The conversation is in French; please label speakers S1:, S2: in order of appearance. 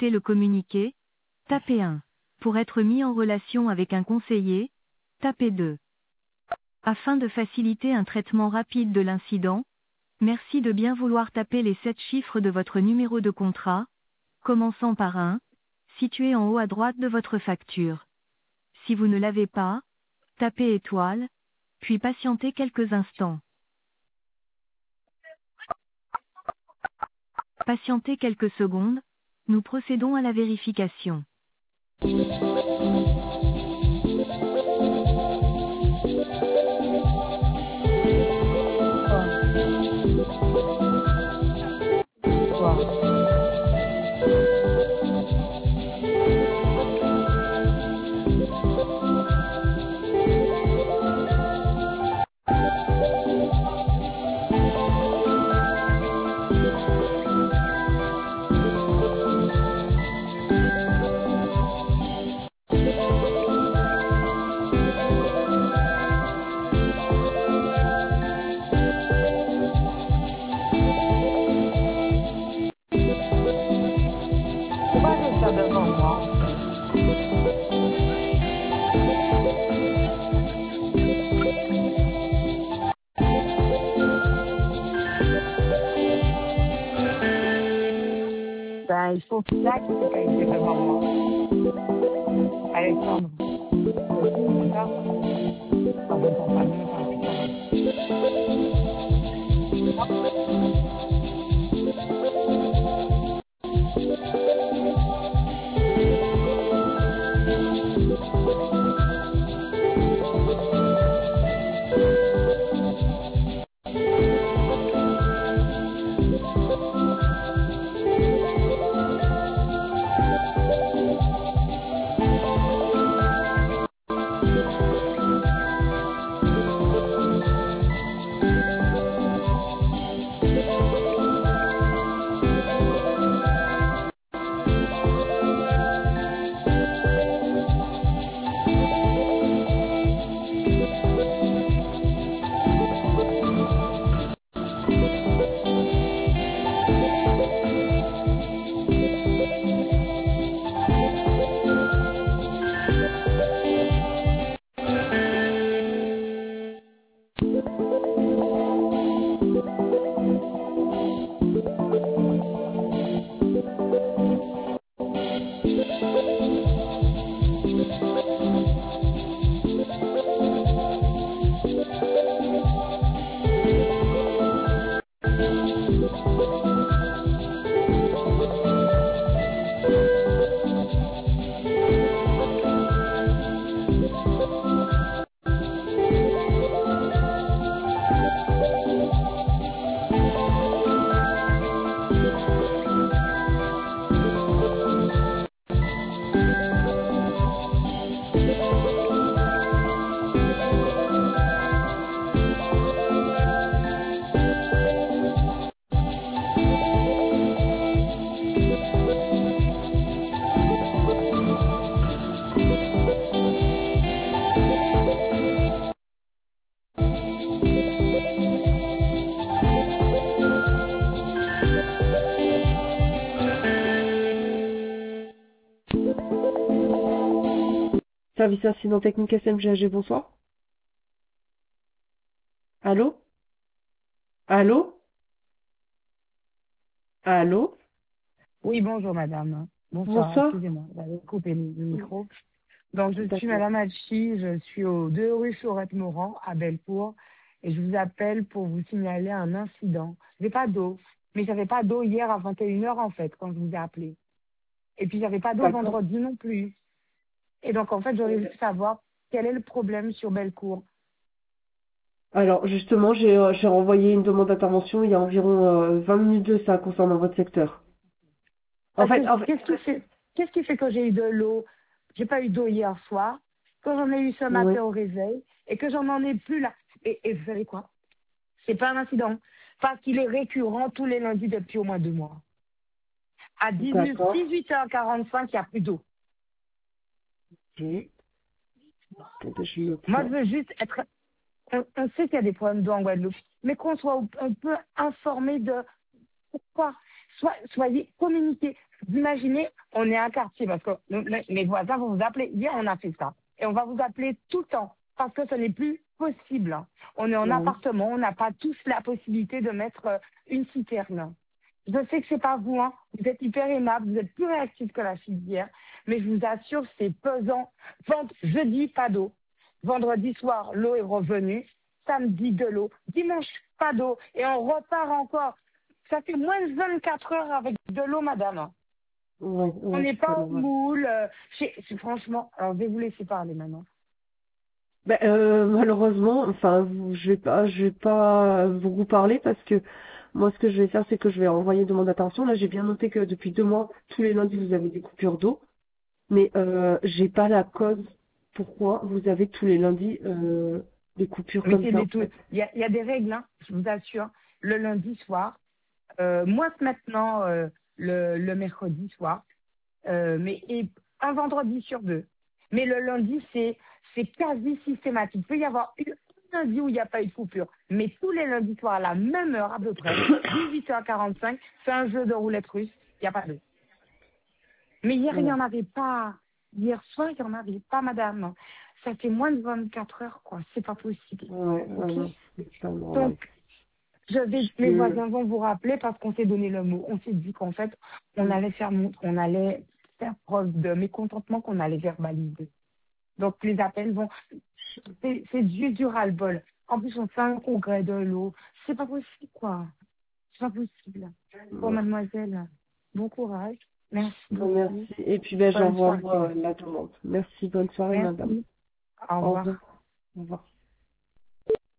S1: souhaitez le communiquer, tapez 1. Pour être mis en relation avec un conseiller, tapez 2. Afin de faciliter un traitement rapide de l'incident, merci de bien vouloir taper les 7 chiffres de votre numéro de contrat, commençant par 1, situé en haut à droite de votre facture. Si vous ne l'avez pas, tapez étoile, puis patientez quelques instants. Patientez quelques secondes, nous procédons à la vérification.
S2: Pourquoi j'ai ça devant moi, en fait? Ben, il faut que ça qui est devant moi. Alexandre, c'est ça? Ah, bon, on va mieux faire plus tard.
S3: Service incident technique SMGAG, bonsoir. Allô? Allô? Allô?
S2: Oui, bonjour, madame. Bonsoir,
S3: Bonsoir.
S2: excusez-moi, j'avais coupé le micro. Donc, je suis
S3: D'accord.
S2: Madame Hachi, je suis au 2 rue Chaurette-Morand, à Bellecour, et je vous appelle pour vous signaler un incident. J'ai pas d'eau, mais j'avais pas d'eau hier à 21h, en fait, quand je vous ai appelé. Et puis, j'avais pas d'eau
S3: D'accord.
S2: vendredi non plus. Et donc, en fait, j'aurais voulu savoir quel est le problème sur Bellecour.
S3: Alors, justement, j'ai renvoyé une demande d'intervention il y a environ 20 minutes de ça concernant votre secteur. En
S2: Parce
S3: fait,
S2: que qu'est-ce qui fait que j'ai eu de l'eau? J'ai pas eu d'eau hier soir, que j'en ai eu ce
S3: oui,
S2: matin au réveil, et que j'en ai plus là. Et vous savez quoi? C'est pas un incident, parce qu'il est récurrent tous les lundis depuis au moins 2 mois. À
S3: d'accord.
S2: 18h45, il n'y a plus d'eau.
S3: Ok. Attendez, je note
S2: Moi, je
S3: ça.
S2: veux juste être... On sait qu'il y a des problèmes d'eau en Guadeloupe, mais qu'on soit un peu informé de pourquoi. Soyez communiqués. Vous imaginez, on est un quartier, parce que mes voisins vont vous appeler. Hier, on a fait ça. Et on va vous appeler tout le temps, parce que ce n'est plus possible. On est en
S3: Ouais.
S2: appartement, on n'a pas tous la possibilité de mettre une citerne. Je sais que c'est pas vous, hein. Vous êtes hyper aimable, vous êtes plus réactif que la fille d'hier, mais je vous assure, c'est pesant. Jeudi, pas d'eau. Vendredi soir, l'eau est revenue. Samedi, de l'eau. Dimanche, pas d'eau. Et on repart encore. Ça fait moins de 24 heures avec de l'eau, madame.
S3: Ouais,
S2: On
S3: ouais,
S2: n'est
S3: c'est pas
S2: pas au
S3: normal.
S2: moule. Franchement, alors je vais vous laisser parler maintenant.
S3: Ben, malheureusement, enfin, je vais pas vous parler parce que moi, ce que je vais faire, c'est que je vais envoyer une demande d'intervention. Là, j'ai bien noté que depuis 2 mois, tous les lundis, vous avez des coupures d'eau, mais j'ai pas la cause pourquoi vous avez tous les lundis des coupures
S2: Mais
S3: comme
S2: c'est
S3: ça, en
S2: des tout.
S3: fait.
S2: Il y a des règles, hein, je vous assure. Le lundi soir, moins que maintenant le mercredi soir, et un vendredi sur deux. Mais le lundi, c'est quasi systématique. Il peut y avoir un lundi où il n'y a pas eu de coupure. Mais tous les lundis soirs, à la même heure à peu près, 18h45, c'est un jeu de roulette russe. Il n'y a pas d'eau. Mais hier, il n'y
S3: Ouais,
S2: en avait pas. Hier soir, il n'y en avait pas, madame. Ça fait moins de 24 heures, quoi. C'est pas possible.
S3: ouais,
S2: OK?
S3: non, c'est pas normal.
S2: Donc, mes
S3: Je...
S2: voisins vont vous rappeler parce qu'on s'est donné le mot. On s'est dit qu'en fait, on allait faire preuve de mécontentement, qu'on allait verbaliser. Donc, les appels vont, c'est juste du ras-le-bol. En plus, on fait un congrès de l'eau. C'est pas possible, quoi. C'est pas possible. Bon,
S3: Ouais.
S2: mademoiselle, bon courage. Merci
S3: Bon,
S2: beaucoup.
S3: merci. Et puis, ben,
S2: Bonne
S3: j'envoie
S2: soirée.
S3: la demande. Merci, bonne soirée, madame.
S2: Merci. Au
S3: Au
S2: revoir.
S3: revoir. Au revoir.